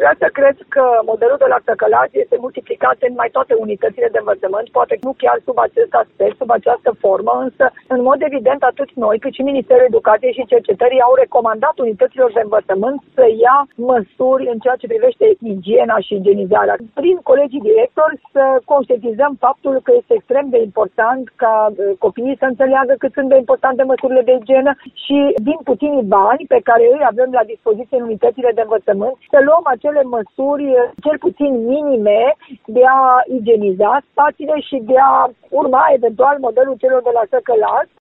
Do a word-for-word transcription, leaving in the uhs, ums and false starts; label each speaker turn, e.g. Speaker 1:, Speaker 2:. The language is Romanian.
Speaker 1: vrea să cred că modelul de la Săcălați este multiplicat în mai toate unitățile de învățământ, poate nu chiar sub acest aspect, sub această formă, însă, în mod evident, atât noi, cât și Ministerul Educației și Cercetării au recomandat unităților de învățământ să ia măsuri în ceea ce privește igiena și igienizarea. Prin colegii directori să conștientizăm faptul că este extrem de important ca copiii să înțeleagă cât sunt de importante măsurile de igienă și din puținii bani pe care îi avem la dispoziție în unitățile de învățământ să luăm acele măsuri cel puțin minime de a igieniza spațiile și de a urma eventual modelul celor de la Săcălați.